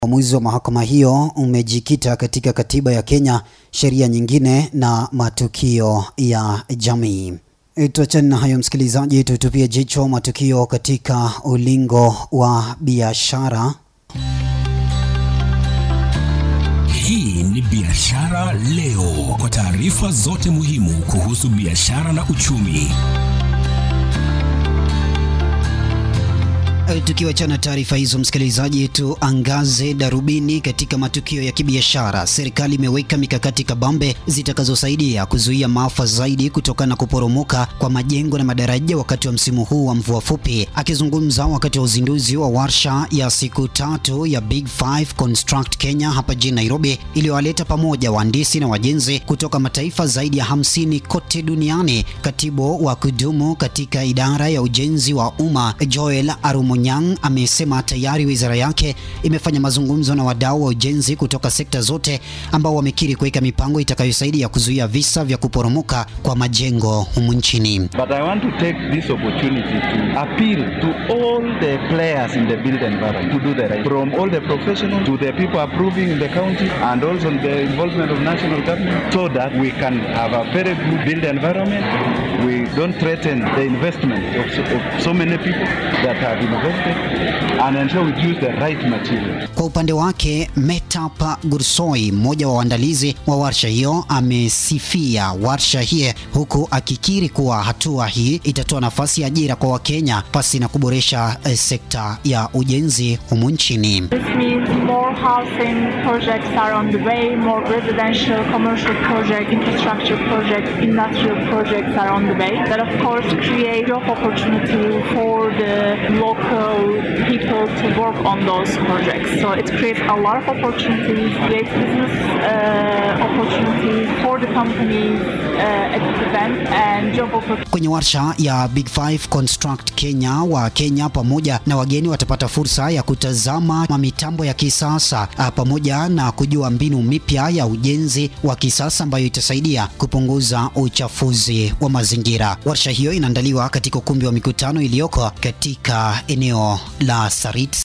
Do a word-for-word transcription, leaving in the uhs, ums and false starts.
Uamuzi wa mahakama hiyo umejikita katika katiba ya Kenya, sheria nyingine na matukio ya jamii. Tuachane na hayo msikilizaji, tutupie jicho matukio katika ulingo wa biashara. Hii ni Biashara Leo, kwa taarifa zote muhimu kuhusu biashara na uchumi. Tukiwachana taarifa hizo msikilizaji, tuangaze darubini katika matukio ya kibiashara. Serikali imeweka mikakati kabambe zitakazosaidia kuzuia maafa zaidi kutokana na kuporomoka kwa majengo na madaraja wakati wa msimu huu wa mvua fupi. Akizungumza wakati wa uzinduzi wa warsha ya siku tatu ya Big Five Construct Kenya hapa jijini Nairobi, iliyowaleta pamoja wahandisi na wajenzi kutoka mataifa zaidi ya hamsini kote duniani, katibu wa kudumu katika idara ya ujenzi wa umma Joel Arumo Nyang amesema tayari wizara yake imefanya mazungumzo na wadau wa ujenzi kutoka sekta zote ambao wamekiri kuweka mipango itakayosaidia kuzuia visa vya kuporomoka kwa majengo humu nchini. But I want to take this opportunity to appeal to all the players in the built environment to do the right, from all the professionals to the people approving in the county and also the involvement of national government, so that we can have a very good built environment. We don't threaten the investment of so, of so many people that have invested and ensure we use the right material. Kwa upande wake, Metapa Gursoi, mmoja wa waandalizi wa warsha hiyo, amesifia warsha hii huku akikiri kuwa hatua hii itatoa nafasi ya ajira kwa Wakenya pasi na kuboresha eh, sekta ya ujenzi humu nchini. This means more housing projects are on the way, more residential, commercial projects, infrastructure projects, industrial projects are on the way. That of course create job opportunity for the local people to work on those projects. So it creates a lot of opportunities, creates business uh, opportunities for the companies uh, at the event and job opportunities. Kwenye warsha ya Big Five Construct Kenya, wa Kenya pamoja na wageni watapata fursa ya kutazama mitambo ya kisasa pamoja na kujua mbinu mipya ya ujenzi wa kisasa ambayo itasaidia kupunguza uchafuzi wa mazingira. Warsha hiyo inaandaliwa katika ukumbi wa mikutano iliyoko katika eneo la Sarit